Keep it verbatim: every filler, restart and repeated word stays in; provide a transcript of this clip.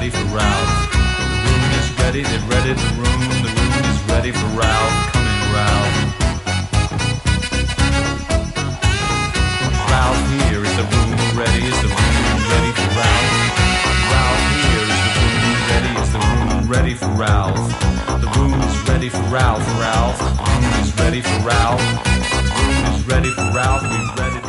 ready for Ralph. The room is ready, they've readied the room. The room is ready for Ralph. Come in, Ralph. Ralph, here is the room ready. Is the room ready for Ralph? Ralph, here is the room ready. Is the room ready for Ralph? The room is ready for Ralph. Ralph, the room is ready for Ralph. The room is ready for Ralph. We've ready.